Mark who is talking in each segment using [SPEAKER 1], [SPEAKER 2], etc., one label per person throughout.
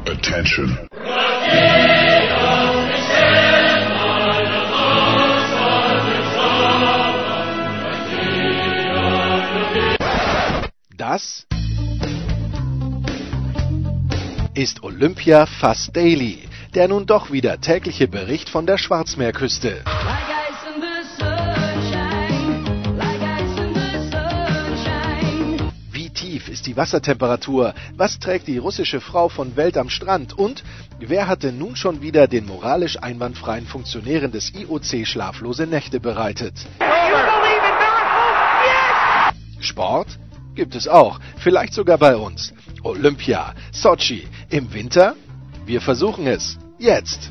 [SPEAKER 1] Attention.
[SPEAKER 2] Das ist Olympia Fast Daily, der nun doch wieder tägliche Bericht von der Schwarzmeerküste. Wie tief ist die Wassertemperatur? Was trägt die russische Frau von Welt am Strand? Und wer hatte nun schon wieder den moralisch einwandfreien Funktionären des IOC schlaflose Nächte bereitet? Sport? Gibt es auch, vielleicht sogar bei uns. Olympia, Sochi, im Winter? Wir versuchen es. Jetzt!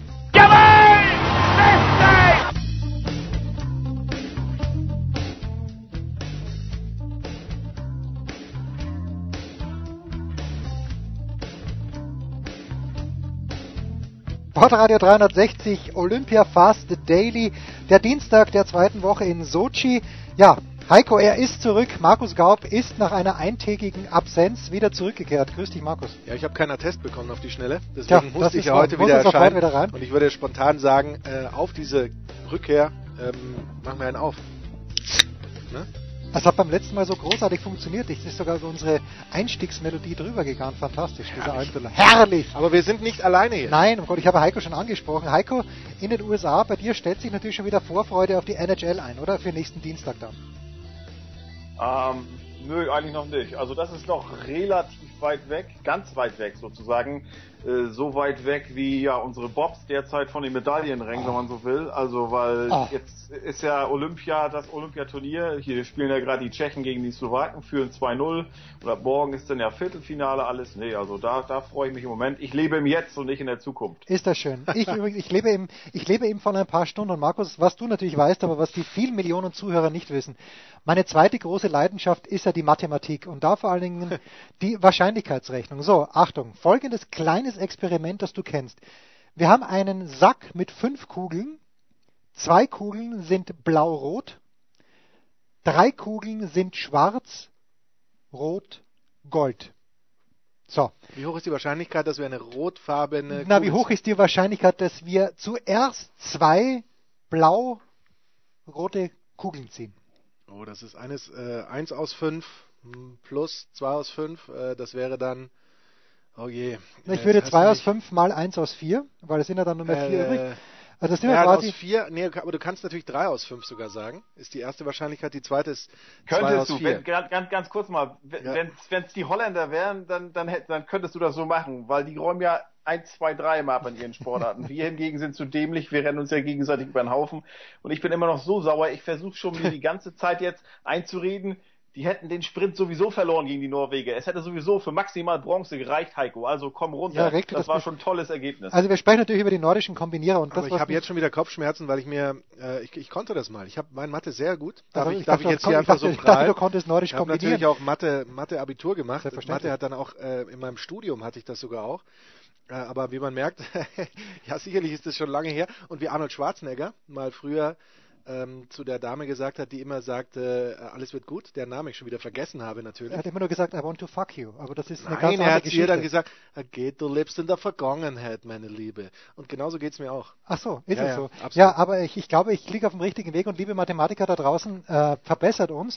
[SPEAKER 3] Sportradio 360, Olympia Fast Daily, der Dienstag der zweiten Woche in Sochi. Ja, Heiko, er ist zurück. Markus Gaub ist nach einer eintägigen Absenz wieder zurückgekehrt. Grüß dich, Markus.
[SPEAKER 2] Ja, ich habe keinen Attest bekommen auf die Schnelle. Deswegen musste ich ja heute
[SPEAKER 3] wieder
[SPEAKER 2] erscheinen.
[SPEAKER 3] Wieder rein.
[SPEAKER 2] Und ich würde spontan sagen, auf diese Rückkehr machen wir einen auf. Ne?
[SPEAKER 3] Das hat beim letzten Mal so großartig funktioniert. Es ist sogar über unsere Einstiegsmelodie drüber gegangen. Fantastisch, dieser Einspieler. Herrlich!
[SPEAKER 2] Aber wir sind nicht alleine hier.
[SPEAKER 3] Nein, oh Gott, ich habe Heiko schon angesprochen. Heiko, in den USA, bei dir stellt sich natürlich schon wieder Vorfreude auf die NHL ein, oder? Für nächsten Dienstag dann.
[SPEAKER 4] Nö, eigentlich noch nicht. Also das ist noch relativ weit weg, ganz weit weg sozusagen. So weit weg wie ja unsere Bobs derzeit von den Medaillenrängen, wenn man so will. Also weil jetzt ist ja Olympia, das Olympiaturnier. Hier spielen ja gerade die Tschechen gegen die Slowaken, führen 2-0. Und ab morgen ist dann ja Viertelfinale alles. Nee, also da freue ich mich im Moment. Ich lebe im Jetzt und nicht in der Zukunft.
[SPEAKER 3] Ist das schön. Ich lebe eben von ein paar Stunden. Und Markus, was du natürlich weißt, aber was die vielen Millionen Zuhörer nicht wissen. Meine zweite große Leidenschaft ist ja die Mathematik und da vor allen Dingen die Wahrscheinlichkeitsrechnung. So, Achtung, folgendes kleines Experiment, das du kennst. Wir haben einen Sack mit 5 Kugeln. 2 Kugeln sind blau-rot. 3 Kugeln sind schwarz, rot, gold. So.
[SPEAKER 2] Wie hoch ist die Wahrscheinlichkeit, dass wir eine rotfarbene
[SPEAKER 3] wie hoch ist die Wahrscheinlichkeit, dass wir zuerst 2 blau-rote Kugeln ziehen?
[SPEAKER 2] Oh, das ist 1 aus 5 plus 2 aus 5. Das wäre dann, oh je.
[SPEAKER 3] Ich würde 2 aus 5 mal 1 aus 4, weil es sind ja dann nur mehr 4 übrig. Also das sind ja quasi
[SPEAKER 2] aus 4, nee, aber du kannst natürlich 3 aus 5 sogar sagen. Ist die erste Wahrscheinlichkeit, die zweite ist 2 aus 4.
[SPEAKER 4] Ganz kurz mal, wenn es die Holländer wären, dann könntest du das so machen, weil die räumen ja 1, 2, 3 immer ab in ihren Sportarten. Wir hingegen sind zu dämlich, wir rennen uns ja gegenseitig über den Haufen und ich bin immer noch so sauer, ich versuche schon mir die ganze Zeit jetzt einzureden, die hätten den Sprint sowieso verloren gegen die Norweger. Es hätte sowieso für maximal Bronze gereicht, Heiko. Also komm runter.
[SPEAKER 3] Ja,
[SPEAKER 4] das war schon ein tolles Ergebnis.
[SPEAKER 3] Also wir sprechen natürlich über die nordischen Kombinierer. Und
[SPEAKER 2] aber ich habe jetzt schon wieder Kopfschmerzen, weil ich konnte das mal. Ich habe mein Mathe sehr gut. Darf ich jetzt
[SPEAKER 3] hier
[SPEAKER 2] einfach so prahlen?
[SPEAKER 3] Ich dachte, du konntest nordisch kombinieren.
[SPEAKER 2] Ich habe natürlich auch Mathe-Abitur gemacht. Mathe hat dann auch, in meinem Studium hatte ich das sogar auch. Aber wie man merkt, ja sicherlich ist das schon lange her. Und wie Arnold Schwarzenegger mal früher zu der Dame gesagt hat, die immer sagte, alles wird gut, deren Namen ich schon wieder vergessen habe natürlich.
[SPEAKER 3] Er hat immer nur gesagt, I want to fuck you, aber das ist eine
[SPEAKER 2] ganz andere
[SPEAKER 3] Geschichte.
[SPEAKER 2] Er hat ihr dann gesagt, du lebst in der Vergangenheit, meine Liebe. Und genauso geht's mir auch.
[SPEAKER 3] Ach so, ist es so.
[SPEAKER 2] Absolut.
[SPEAKER 3] Ja, aber ich glaube, ich liege auf dem richtigen Weg und liebe Mathematiker da draußen, verbessert uns.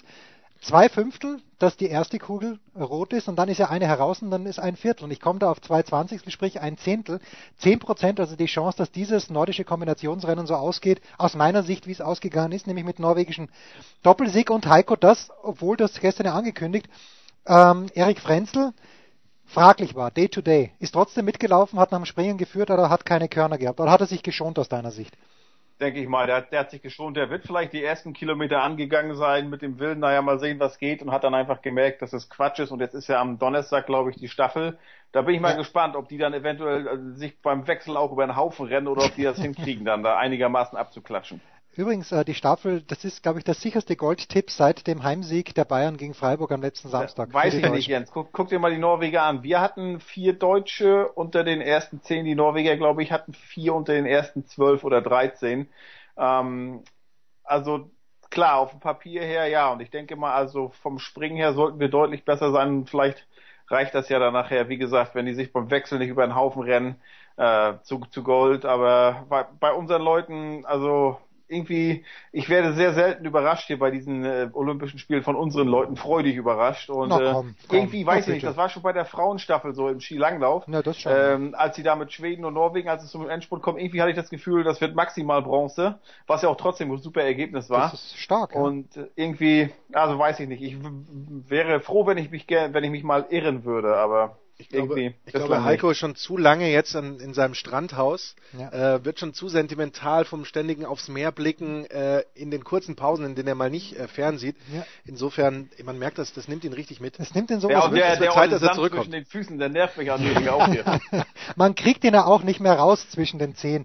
[SPEAKER 3] 2/5, dass die erste Kugel rot ist und dann ist ja eine heraus und dann ist 1/4 und ich komme da auf 2/20, sprich 1/10. 10%, also die Chance, dass dieses nordische Kombinationsrennen so ausgeht, aus meiner Sicht, wie es ausgegangen ist, nämlich mit norwegischen Doppelsieg und Heiko, das, obwohl das gestern ja angekündigt, Erik Frenzel fraglich war, Day to Day, ist trotzdem mitgelaufen, hat nach dem Springen geführt oder hat keine Körner gehabt oder hat er sich geschont aus deiner Sicht?
[SPEAKER 4] Denke ich mal, der hat sich geschont, der wird vielleicht die ersten Kilometer angegangen sein mit dem Willen, naja, mal sehen, was geht und hat dann einfach gemerkt, dass es Quatsch ist und jetzt ist ja am Donnerstag, glaube ich, die Staffel. Da bin ich mal gespannt, ob die dann eventuell sich beim Wechsel auch über den Haufen rennen oder ob die das hinkriegen, dann da einigermaßen abzuklatschen.
[SPEAKER 3] Übrigens, die Staffel, das ist, glaube ich, der sicherste Goldtipp seit dem Heimsieg der Bayern gegen Freiburg am letzten Samstag.
[SPEAKER 4] Weiß ich nicht, Jens. Guck dir mal die Norweger an. Wir hatten 4 Deutsche unter den ersten 10. Die Norweger, glaube ich, hatten 4 unter den ersten 12 oder 13. Also klar, auf dem Papier her, ja. Und ich denke mal, also vom Springen her sollten wir deutlich besser sein. Vielleicht reicht das ja dann nachher, wie gesagt, wenn die sich beim Wechsel nicht über den Haufen rennen, zu Gold. Aber bei unseren Leuten, also irgendwie, ich werde sehr selten überrascht hier bei diesen Olympischen Spielen von unseren Leuten, freudig überrascht. Und
[SPEAKER 3] komm,
[SPEAKER 4] irgendwie, weiß ich
[SPEAKER 3] bitte.
[SPEAKER 4] nicht, das war schon bei der Frauenstaffel so im Skilanglauf,
[SPEAKER 3] Ja, das schon.
[SPEAKER 4] als sie da mit Schweden und Norwegen, als es zum Endspurt kommt, irgendwie hatte ich das Gefühl, das wird maximal Bronze, was ja auch trotzdem ein super Ergebnis war.
[SPEAKER 3] Das ist stark. Ja.
[SPEAKER 4] Und irgendwie, also weiß ich nicht, ich wäre froh, wenn ich mich mal irren würde, aber
[SPEAKER 2] ich glaube, Heiko ist schon zu lange jetzt in seinem Strandhaus, wird schon zu sentimental vom ständigen aufs Meer blicken, in den kurzen Pausen, in denen er mal nicht fernsieht. Ja. Insofern, man merkt das nimmt ihn richtig mit.
[SPEAKER 3] Das nimmt ihn so
[SPEAKER 4] der Zeit, dass er zurückkommt. Zwischen den Füßen, der nervt mich auch hier.
[SPEAKER 3] Man kriegt ihn ja auch nicht mehr raus zwischen den Zehen,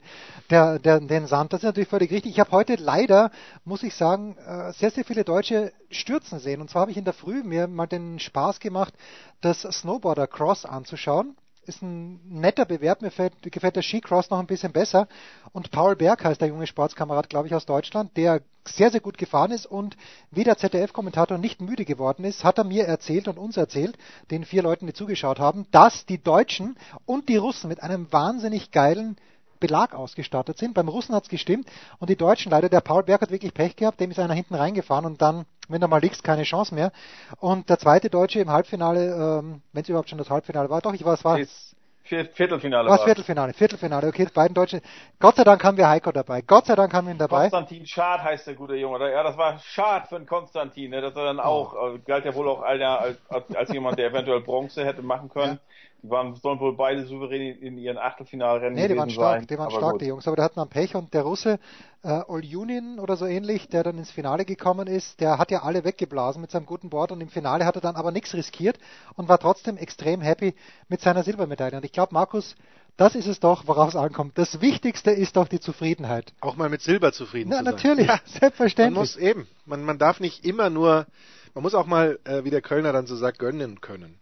[SPEAKER 3] den Sand. Das ist natürlich völlig richtig. Ich habe heute leider, muss ich sagen, sehr, sehr viele Deutsche stürzen sehen. Und zwar habe ich in der Früh mir mal den Spaß gemacht, das Snowboarder Cross anzuschauen. Ist ein netter Bewerb, mir gefällt der Skicross noch ein bisschen besser. Und Paul Berg heißt der junge Sportskamerad, glaube ich, aus Deutschland, der sehr, sehr gut gefahren ist und wie der ZDF-Kommentator nicht müde geworden ist, hat er mir erzählt und uns erzählt, den 4 Leuten, die zugeschaut haben, dass die Deutschen und die Russen mit einem wahnsinnig geilen Belag ausgestattet sind. Beim Russen hat es gestimmt und die Deutschen leider, der Paul Berg hat wirklich Pech gehabt, dem ist einer hinten reingefahren und dann, wenn du mal liegst, keine Chance mehr. Und der zweite Deutsche im Halbfinale, wenn es überhaupt schon das Halbfinale war, doch, es war
[SPEAKER 4] Viertelfinale.
[SPEAKER 3] Was Viertelfinale, okay, die beiden Deutschen. Gott sei Dank haben wir Heiko dabei.
[SPEAKER 4] Konstantin Schad heißt der gute Junge. Ja, das war Schad für den Konstantin, ne? Dass er dann auch, galt ja wohl auch als jemand, der eventuell Bronze hätte machen können. Ja. Die sollen wohl beide souverän in ihren Achtelfinalrennen gewesen sein.
[SPEAKER 3] Die waren stark, die Jungs, aber der hat dann Pech und der Russe, Oljunin oder so ähnlich, der dann ins Finale gekommen ist, der hat ja alle weggeblasen mit seinem guten Board und im Finale hat er dann aber nichts riskiert und war trotzdem extrem happy mit seiner Silbermedaille. Und ich glaube, Markus, das ist es doch, worauf es ankommt. Das Wichtigste ist doch die Zufriedenheit.
[SPEAKER 2] Auch mal mit Silber zufrieden zu sein.
[SPEAKER 3] Natürlich, ja, selbstverständlich.
[SPEAKER 2] Man darf nicht immer nur, man muss auch mal, wie der Kölner dann so sagt, gönnen können.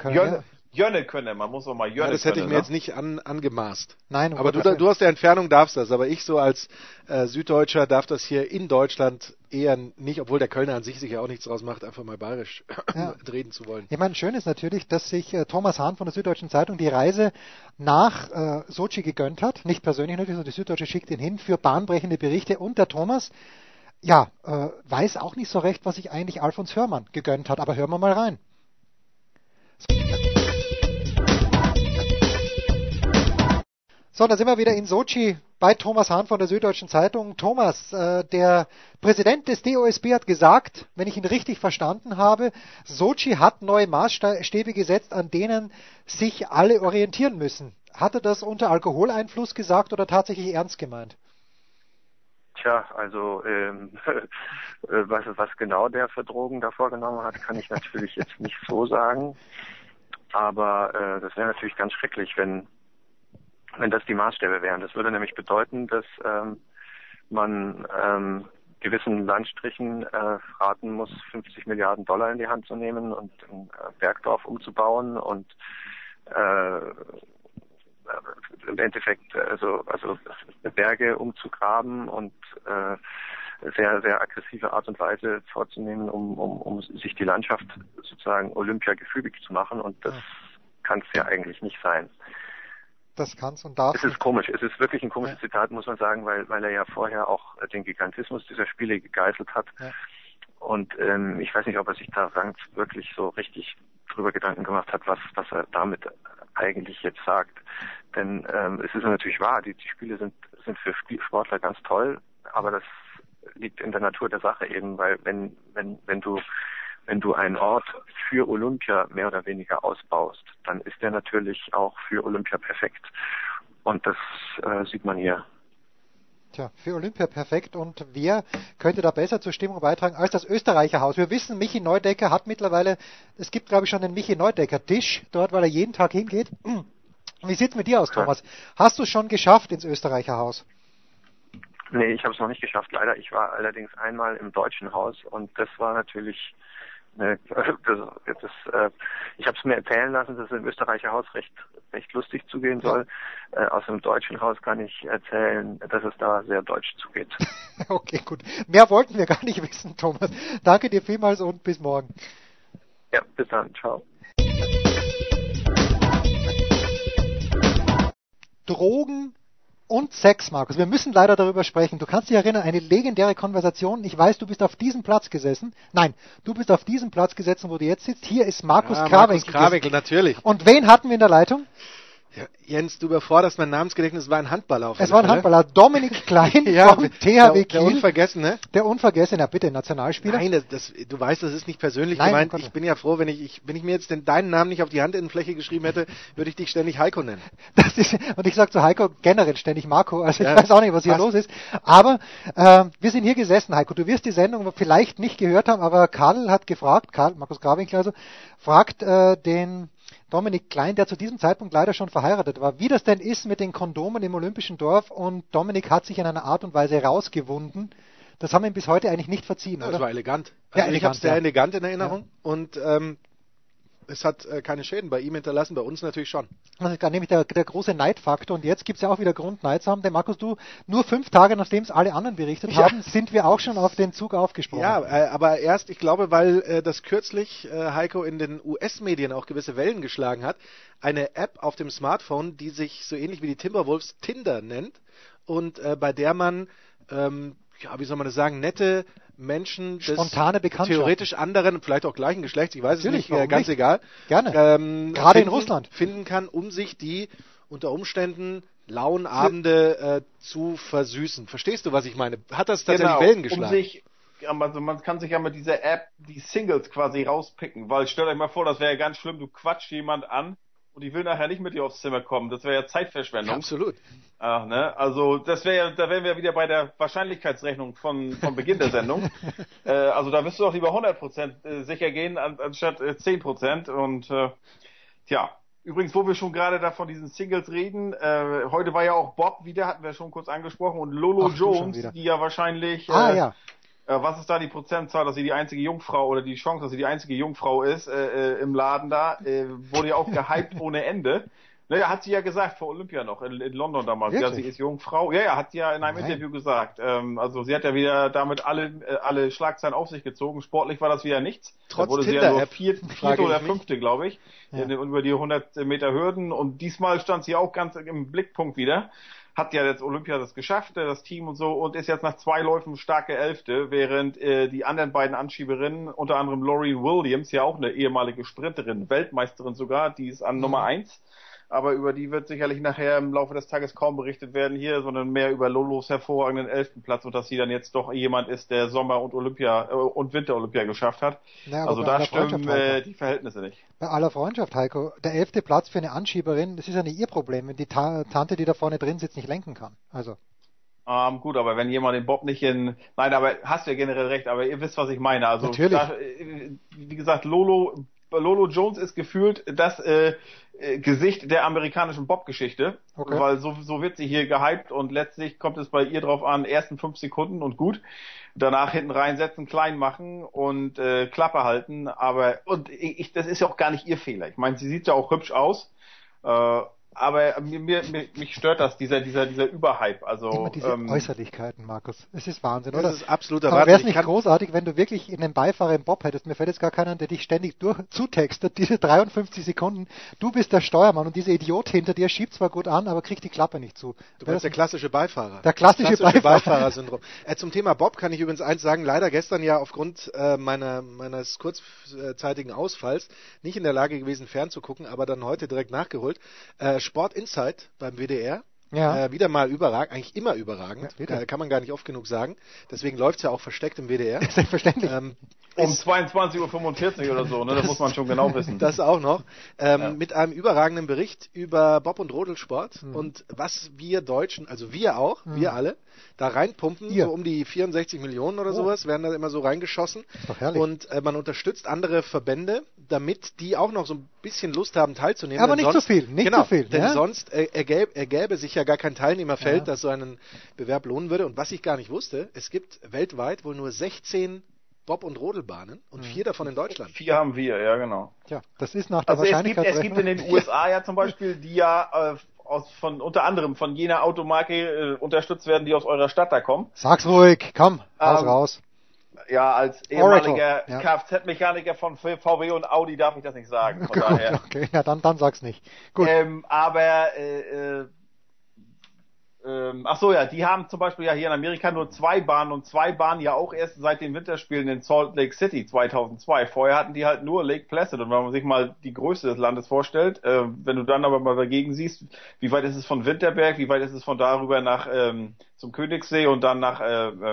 [SPEAKER 4] Jönnen können, man muss auch mal jönnen können.
[SPEAKER 2] Das hätte ich mir jetzt nicht angemaßt.
[SPEAKER 3] Nein,
[SPEAKER 2] aber du aus der Entfernung darfst das, aber ich so als Süddeutscher darf das hier in Deutschland eher nicht, obwohl der Kölner an sich ja auch nichts draus macht, einfach mal bayerisch reden zu wollen.
[SPEAKER 3] Ich meine, schön ist natürlich, dass sich Thomas Hahn von der Süddeutschen Zeitung die Reise nach Sochi gegönnt hat. Nicht persönlich natürlich, sondern die Süddeutsche schickt ihn hin für bahnbrechende Berichte und der Thomas, weiß auch nicht so recht, was sich eigentlich Alfons Hörmann gegönnt hat, aber hören wir mal rein. So, dann sind wir wieder in Sochi bei Thomas Hahn von der Süddeutschen Zeitung. Thomas, der Präsident des DOSB hat gesagt, wenn ich ihn richtig verstanden habe, Sochi hat neue Maßstäbe gesetzt, an denen sich alle orientieren müssen. Hat er das unter Alkoholeinfluss gesagt oder tatsächlich ernst gemeint?
[SPEAKER 1] Tja, also was genau der für Drogen da vorgenommen hat, kann ich natürlich jetzt nicht so sagen. Aber das wäre natürlich ganz schrecklich, wenn das die Maßstäbe wären. Das würde nämlich bedeuten, dass man gewissen Landstrichen raten muss, 50 Milliarden Dollar in die Hand zu nehmen und ein Bergdorf umzubauen und im Endeffekt also Berge umzugraben und sehr, sehr aggressive Art und Weise vorzunehmen, um sich die Landschaft sozusagen Olympia gefügig zu machen. Und das kann es ja eigentlich nicht sein.
[SPEAKER 3] Das kann's und darf.
[SPEAKER 1] Es ist komisch. Es ist wirklich ein komisches Zitat, muss man sagen, weil er ja vorher auch den Gigantismus dieser Spiele gegeißelt hat. Ja. Und ich weiß nicht, ob er sich da wirklich so richtig drüber Gedanken gemacht hat, was er damit eigentlich jetzt sagt. Denn es ist natürlich wahr, die Spiele sind für Sportler ganz toll, aber das liegt in der Natur der Sache eben, weil wenn du einen Ort für Olympia mehr oder weniger ausbaust, dann ist der natürlich auch für Olympia perfekt. Und das sieht man hier.
[SPEAKER 3] Tja, für Olympia perfekt. Und wer könnte da besser zur Stimmung beitragen als das Österreicher Haus? Wir wissen, Michi Neudecker hat mittlerweile, es gibt glaube ich schon den Michi Neudecker Tisch, dort, weil er jeden Tag hingeht. Wie sieht's mit dir aus, Thomas? Hast du es schon geschafft ins Österreicher Haus?
[SPEAKER 1] Nee, ich habe es noch nicht geschafft, leider. Ich war allerdings einmal im Deutschen Haus und das war natürlich ich habe es mir erzählen lassen, dass es im Österreicher Haus recht lustig zugehen soll. Aus dem Deutschen Haus kann ich erzählen, dass es da sehr deutsch zugeht.
[SPEAKER 3] Okay, gut. Mehr wollten wir gar nicht wissen, Thomas. Danke dir vielmals und bis morgen.
[SPEAKER 1] Ja, bis dann. Ciao.
[SPEAKER 3] Drogen und Sex, Markus. Wir müssen leider darüber sprechen. Du kannst dich erinnern, eine legendäre Konversation. Ich weiß, du bist auf diesem Platz gesessen. Nein, du bist auf diesem Platz gesessen, wo du jetzt sitzt. Hier ist Markus Krawinkel.
[SPEAKER 2] Markus Krawinkel, natürlich.
[SPEAKER 3] Und wen hatten wir in der Leitung?
[SPEAKER 2] Ja, Jens, du überforderst mein Namensgedächtnis, es war ein Handballer auf jeden
[SPEAKER 3] Fall. Es war ein Handballer, Dominik Klein vom THW Kiel.
[SPEAKER 2] Der Unvergessene.
[SPEAKER 3] Der Unvergessene, ja bitte, Nationalspieler.
[SPEAKER 2] Nein, du weißt, das ist nicht persönlich gemeint. Ich bin ja froh, wenn ich mir jetzt deinen Namen nicht auf die Handinnenfläche geschrieben hätte, würde ich dich ständig Heiko nennen.
[SPEAKER 3] Und ich sage zu Heiko generell ständig Marco, also ich weiß auch nicht, was hier los ist. Aber wir sind hier gesessen, Heiko, du wirst die Sendung vielleicht nicht gehört haben, aber Karl hat gefragt, Markus Krawinkel also, fragt den Dominik Klein, der zu diesem Zeitpunkt leider schon verheiratet war, wie das denn ist mit den Kondomen im Olympischen Dorf, und Dominik hat sich in einer Art und Weise rausgewunden. Das haben wir ihm bis heute eigentlich nicht verziehen, oder?
[SPEAKER 2] Das war elegant. Also ich habe es sehr elegant in Erinnerung und es hat keine Schäden bei ihm hinterlassen, bei uns natürlich schon.
[SPEAKER 3] Das ist nämlich der große Neidfaktor, und jetzt gibt es ja auch wieder Grund, Neid zu haben, denn Markus, du, nur 5 Tage nachdem es alle anderen berichtet haben, sind wir auch schon auf den Zug aufgesprungen.
[SPEAKER 2] Ja, aber erst, ich glaube, weil das kürzlich, Heiko, in den US-Medien auch gewisse Wellen geschlagen hat, eine App auf dem Smartphone, die sich so ähnlich wie die Timberwolves Tinder nennt und bei der man, wie soll man das sagen, nette Menschen des
[SPEAKER 3] spontane
[SPEAKER 2] theoretisch anderen, vielleicht auch gleichen Geschlechts, ich weiß
[SPEAKER 3] natürlich,
[SPEAKER 2] es nicht, ganz egal.
[SPEAKER 3] Gerne. Gerade in Russland.
[SPEAKER 2] Finden kann, um sich die unter Umständen lauen Abende zu versüßen. Verstehst du, was ich meine? Hat das tatsächlich Wellen geschlagen?
[SPEAKER 4] Also man kann sich ja mit dieser App die Singles quasi rauspicken, weil stellt euch mal vor, das wäre ja ganz schlimm, du quatscht jemand an und die will nachher nicht mit dir aufs Zimmer kommen. Das wäre ja Zeitverschwendung.
[SPEAKER 2] Ja, absolut.
[SPEAKER 4] Ach, ne? Also da wären wir wieder bei der Wahrscheinlichkeitsrechnung von Beginn der Sendung. Also da wirst du doch lieber 100% sicher gehen, anstatt 10%. Und übrigens, wo wir schon gerade da von diesen Singles reden, heute war ja auch Bob wieder, hatten wir schon kurz angesprochen, und Lolo Jones, die ja wahrscheinlich... was ist da die Prozentzahl, dass sie die einzige Jungfrau oder die Chance, dass sie die einzige Jungfrau ist im Laden da, wurde ja auch gehypt ohne Ende. Naja, hat sie ja gesagt vor Olympia noch in London damals.
[SPEAKER 3] Wirklich?
[SPEAKER 4] Ja, sie ist Jungfrau. Ja, hat sie ja in einem Interview gesagt. Also sie hat ja wieder damit alle Schlagzeilen auf sich gezogen. Sportlich war das wieder nichts.
[SPEAKER 2] Trotz
[SPEAKER 4] da wurde sie ja nur vierte oder fünfte, glaube ich, über die 100 Meter Hürden. Und diesmal stand sie auch ganz im Blickpunkt wieder. Hat ja jetzt Olympia das geschafft, das Team und so, und ist jetzt nach 2 Läufen starke 11., während die anderen beiden Anschieberinnen, unter anderem Laureen Williams, ja auch eine ehemalige Sprinterin, Weltmeisterin sogar, die ist an Nummer 1, aber über die wird sicherlich nachher im Laufe des Tages kaum berichtet werden hier, sondern mehr über Lolos hervorragenden 11. Platz, und dass sie dann jetzt doch jemand ist, der Sommer- und und Winter-Olympia geschafft hat.
[SPEAKER 3] Ja,
[SPEAKER 4] also da stimmen die Verhältnisse nicht.
[SPEAKER 3] Bei aller Freundschaft, Heiko, der 11. Platz für eine Anschieberin, das ist ja nicht ihr Problem, wenn die Tante, die da vorne drin sitzt, nicht lenken kann. Also.
[SPEAKER 4] Gut, aber wenn jemand den Bob nicht nein, aber hast du ja generell recht, aber ihr wisst, was ich meine. Also,
[SPEAKER 3] natürlich.
[SPEAKER 4] Wie gesagt, Lolo Jones ist gefühlt das Gesicht der amerikanischen Bob-Geschichte, weil so wird sie hier gehypt, und letztlich kommt es bei ihr drauf an, ersten 5 Sekunden und gut, danach hinten reinsetzen, klein machen und Klappe halten, das ist ja auch gar nicht ihr Fehler. Ich meine, sie sieht ja auch hübsch aus, aber mich stört das, dieser Überhype. Also
[SPEAKER 3] immer diese Äußerlichkeiten, Markus. Es ist Wahnsinn, oder?
[SPEAKER 2] Das ist absoluter
[SPEAKER 3] Wahnsinn. Wäre es nicht großartig, wenn du wirklich einen Beifahrer im Bob hättest? Mir fällt jetzt gar keiner, der dich ständig zutextet, diese 53 Sekunden. Du bist der Steuermann und dieser Idiot hinter dir schiebt zwar gut an, aber kriegt die Klappe nicht zu.
[SPEAKER 2] Du bist der klassische Beifahrer.
[SPEAKER 3] Der klassische
[SPEAKER 2] Beifahrer-Syndrom. Zum Thema Bob kann ich übrigens eins sagen, leider gestern ja aufgrund meines kurzzeitigen Ausfalls nicht in der Lage gewesen, fernzugucken, aber dann heute direkt nachgeholt. Sport Insight beim WDR. Ja. Wieder mal überragend, eigentlich immer überragend, kann man gar nicht oft genug sagen. Deswegen läuft es ja auch versteckt im WDR.
[SPEAKER 3] Selbstverständlich.
[SPEAKER 4] Um 22:45 Uhr oder so, ne? Das muss man schon genau wissen.
[SPEAKER 2] Das auch noch. Mit einem überragenden Bericht über Bob- und Rodelsport und was wir Deutschen, also wir auch, wir alle, da reinpumpen, so um die 64 Millionen oder sowas, werden da immer so reingeschossen.
[SPEAKER 3] Ist doch herrlich.
[SPEAKER 2] Und man unterstützt andere Verbände, damit die auch noch so ein bisschen Lust haben teilzunehmen.
[SPEAKER 3] Aber nicht zu viel, zu viel.
[SPEAKER 2] Denn sonst ergäbe sich ja gar kein Teilnehmerfeld, das so einen Bewerb lohnen würde. Und was ich gar nicht wusste, es gibt weltweit wohl nur 16 Bob- und Rodelbahnen und 4 davon in Deutschland.
[SPEAKER 4] 4 haben wir, ja genau.
[SPEAKER 3] Tja, das ist nach der Wahrscheinlichkeit.
[SPEAKER 4] Es gibt in den USA ja zum Beispiel, die ja unter anderem von jener Automarke unterstützt werden, die aus eurer Stadt da kommen.
[SPEAKER 3] Sag's ruhig, komm, raus.
[SPEAKER 4] Ja, als ehemaliger Kfz-Mechaniker von VW und Audi darf ich das nicht sagen. Von daher.
[SPEAKER 3] Okay, ja, dann sag's nicht. Gut.
[SPEAKER 4] Aber Ach so, ja, die haben zum Beispiel ja hier in Amerika nur 2 Bahnen und 2 Bahnen ja auch erst seit den Winterspielen in Salt Lake City 2002. Vorher hatten die halt nur Lake Placid und wenn man sich mal die Größe des Landes vorstellt, wenn du dann aber mal dagegen siehst, wie weit ist es von Winterberg, wie weit ist es von darüber nach zum Königssee und dann nach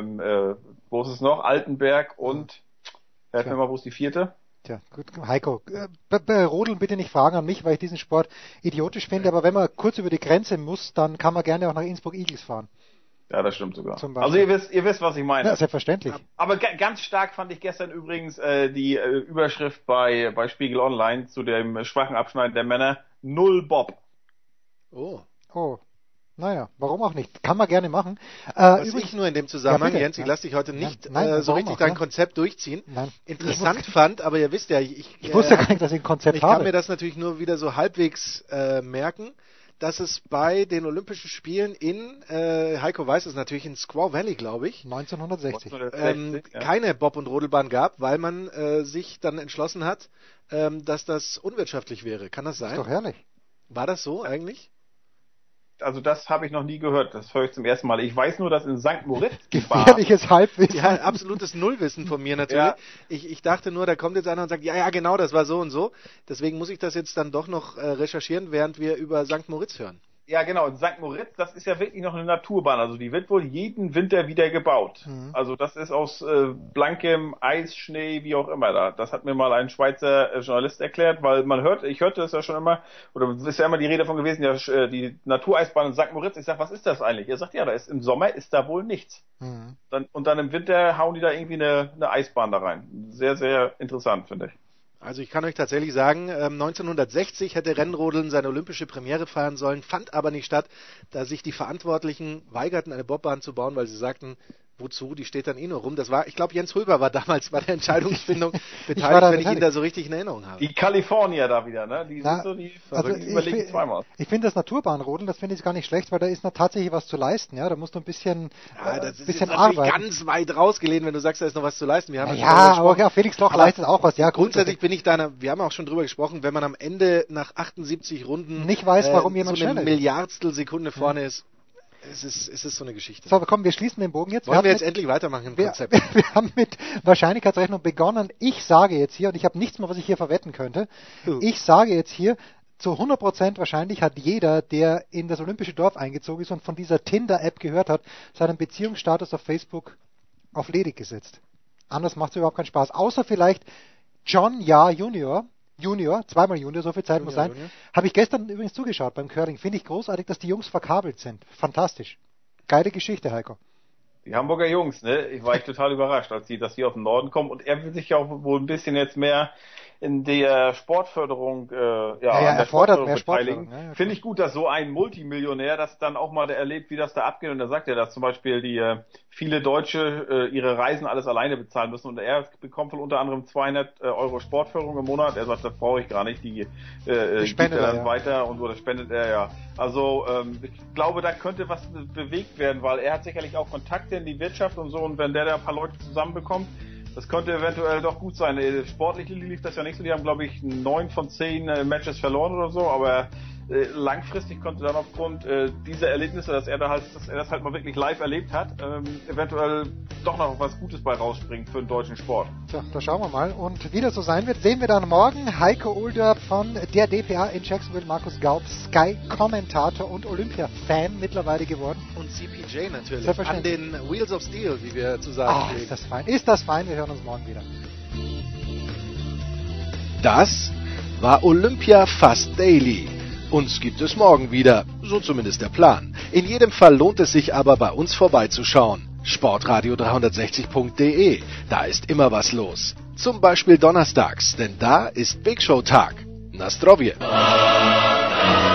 [SPEAKER 4] wo ist es noch? Altenberg und helf mir mal, wo ist die 4.?
[SPEAKER 3] Tja, gut, Heiko, Rodeln bitte nicht fragen an mich, weil ich diesen Sport idiotisch finde, aber wenn man kurz über die Grenze muss, dann kann man gerne auch nach Innsbruck Eagles fahren.
[SPEAKER 4] Ja, das stimmt sogar. Also ihr wisst, was ich meine.
[SPEAKER 3] Ja, selbstverständlich.
[SPEAKER 4] Aber ganz stark fand ich gestern übrigens die Überschrift bei Spiegel Online zu dem schwachen Abschneiden der Männer, 0 Bob.
[SPEAKER 2] Oh.
[SPEAKER 3] Naja, warum auch nicht? Kann man gerne machen.
[SPEAKER 2] Was ich nur in dem Zusammenhang, Jens, ich lasse dich heute nicht so richtig dein Konzept durchziehen.
[SPEAKER 3] Nein.
[SPEAKER 2] Interessant fand, aber ihr wisst ja, ich
[SPEAKER 3] wusste gar nicht, dass ich ein Konzept habe.
[SPEAKER 2] Ich kann mir das natürlich nur wieder so halbwegs merken, dass es bei den Olympischen Spielen in, Heiko weiß es natürlich, in Squaw Valley, glaube ich,
[SPEAKER 3] 1960
[SPEAKER 2] keine Bob- und Rodelbahn gab, weil man sich dann entschlossen hat, dass das unwirtschaftlich wäre. Kann das sein?
[SPEAKER 3] Ist doch herrlich.
[SPEAKER 2] War das so eigentlich?
[SPEAKER 4] Also das habe ich noch nie gehört, das höre ich zum ersten Mal. Ich weiß nur, dass in St. Moritz
[SPEAKER 3] gefährliches Halbwissen.
[SPEAKER 2] Ja, absolutes Nullwissen von mir natürlich. Ja. Ich dachte nur, da kommt jetzt einer und sagt, ja, genau, das war so und so. Deswegen muss ich das jetzt dann doch noch recherchieren, während wir über St. Moritz hören.
[SPEAKER 4] Ja, genau. In St. Moritz, das ist ja wirklich noch eine Naturbahn. Also die wird wohl jeden Winter wieder gebaut. Mhm. Also das ist aus blankem Eis, Schnee, wie auch immer da. Das hat mir mal ein Schweizer Journalist erklärt, weil ich hörte es ja schon immer, oder es ist ja immer die Rede davon gewesen, ja, die Natureisbahn in St. Moritz. Ich sag, was ist das eigentlich? Er sagt, ja, im Sommer ist da wohl nichts. Mhm. Dann im Winter hauen die da irgendwie eine Eisbahn da rein. Sehr, sehr interessant, finde ich.
[SPEAKER 2] Also ich kann euch tatsächlich sagen, 1960 hätte Rennrodeln seine olympische Premiere feiern sollen, fand aber nicht statt, da sich die Verantwortlichen weigerten, eine Bobbahn zu bauen, weil sie sagten, wozu, die steht dann nur rum. Das war, ich glaube, Jens Hulber war damals bei der Entscheidungsfindung beteiligt, wenn ich ihn da so richtig in Erinnerung habe.
[SPEAKER 4] Die Kalifornier da wieder, ne? Die sind so die überlegen zweimal.
[SPEAKER 3] Ich finde das Naturbahnrodeln, das finde ich gar nicht schlecht, weil da ist noch tatsächlich was zu leisten, ja. Da musst du ein bisschen
[SPEAKER 2] das ist bisschen arbeiten. Ganz weit rausgelehnt, wenn du sagst, da ist noch was zu leisten. Wir haben
[SPEAKER 3] aber Felix Loch leistet auch was. Ja,
[SPEAKER 2] grundsätzlich bin ich da, wir haben auch schon drüber gesprochen, wenn man am Ende nach 78 Runden
[SPEAKER 3] nicht weiß, warum jemand
[SPEAKER 2] so eine Milliardstel-Sekunde vorne ist. Es ist so eine Geschichte.
[SPEAKER 3] So, komm, wir schließen den Bogen jetzt.
[SPEAKER 2] Wollen wir jetzt endlich weitermachen im Konzept?
[SPEAKER 3] Wir haben mit Wahrscheinlichkeitsrechnung begonnen. Ich sage jetzt hier, und ich habe nichts mehr, was ich hier verwetten könnte, ich sage jetzt hier, zu 100% wahrscheinlich hat jeder, der in das olympische Dorf eingezogen ist und von dieser Tinder-App gehört hat, seinen Beziehungsstatus auf Facebook auf ledig gesetzt. Anders macht es überhaupt keinen Spaß. Außer vielleicht John Jahr Junior, zweimal Junior, so viel Zeit muss sein. Habe ich gestern übrigens zugeschaut beim Curling. Finde ich großartig, dass die Jungs verkabelt sind. Fantastisch. Geile Geschichte, Heiko.
[SPEAKER 4] Die Hamburger Jungs, ne? Ich war total überrascht, dass die aus dem Norden kommen. Und er will sich ja auch wohl ein bisschen jetzt mehr in der Sportförderung,
[SPEAKER 3] erfordert mehr beteiligen.
[SPEAKER 4] Ja, finde ich gut, dass so ein Multimillionär das dann auch mal erlebt, wie das da abgeht. Und da sagt er, dass zum Beispiel viele Deutsche ihre Reisen alles alleine bezahlen müssen. Und er bekommt wohl unter anderem 200 Euro Sportförderung im Monat. Er sagt, das brauche ich gar nicht. Die spendet er dann weiter und so, das spendet er ja. Also ich glaube, da könnte was bewegt werden, weil er hat sicherlich auch Kontakte in die Wirtschaft und so. Und wenn der da ein paar Leute zusammenbekommt, das könnte eventuell doch gut sein. Sportlich lief das ja nicht so. Die haben, glaube ich, 9 von 10 Matches verloren oder so. Aber langfristig konnte dann aufgrund dieser Erlebnisse, dass er das halt mal wirklich live erlebt hat, eventuell doch noch was Gutes bei rausspringen für den deutschen Sport.
[SPEAKER 3] Tja, da schauen wir mal. Und wie das so sein wird, sehen wir dann morgen. Heiko Ulder von der DPA in Jacksonville, Markus Gaub, Sky-Kommentator und Olympia-Fan mittlerweile geworden.
[SPEAKER 2] Und CPJ natürlich. An den Wheels of Steel, wie wir zu sagen pflegen.
[SPEAKER 3] Ist das fein. Ist das fein. Wir hören uns morgen wieder.
[SPEAKER 5] Das war Olympia Fast Daily. Uns gibt es morgen wieder, so zumindest der Plan. In jedem Fall lohnt es sich aber, bei uns vorbeizuschauen. Sportradio360.de, da ist immer was los. Zum Beispiel donnerstags, denn da ist Big Show Tag. Na zdrowie!